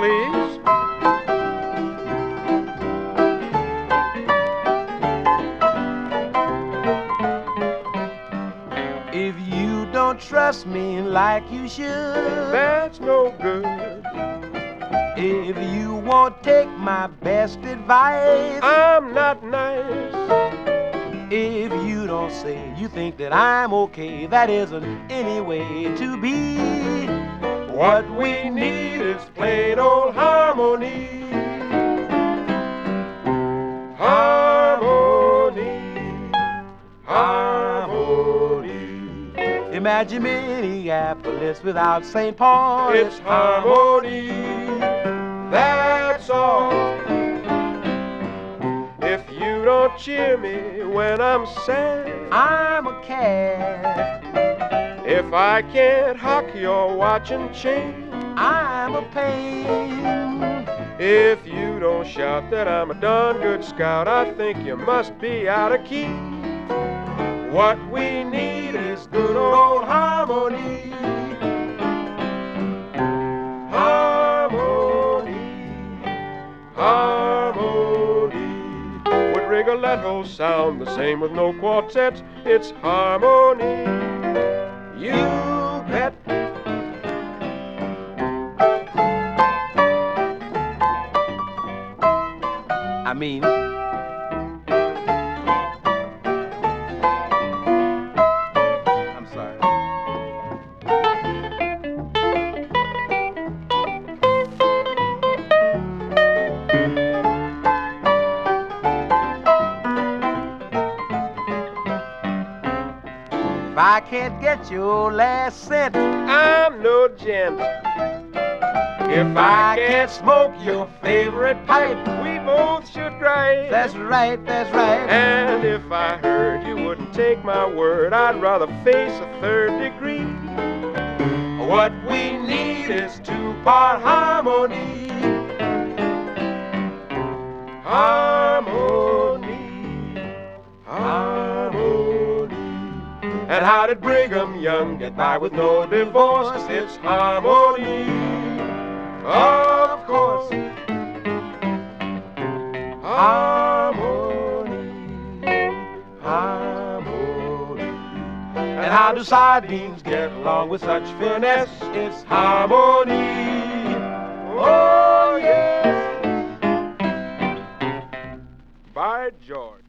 please. If you don't trust me like you should, That's no good. if you won't take my best advice, I'm not nice. if you don't say you think that I'm okay, that isn't any way to be. What we need is plain old harmony. Harmony. Harmony. Imagine Minneapolis without St. Paul. It's harmony. That's all. If you don't cheer me when I'm sad, I'm a cat. if I can't hock your watch and chain, I'm a pain. if you don't shout that I'm a darn good scout, I think you must be out of key. What we need is good old harmony. Harmony. Harmony. Would Rigoletto sound the same with no quartets? It's harmony. You bet. I mean, I'm sorry. If I can't get your last cent, I'm no gent. If I can't smoke your favorite pipe, we both should drive. that's right, that's right. And if I heard you wouldn't take my word, I'd rather face a third degree. What we need is two-part harmony. Harmony. Harmony. And how did Brigham Young get by with no divorce? It's harmony. Of course. Harmony. Harmony. And how do sardines get along with such finesse? It's harmony. Oh, yes. By George.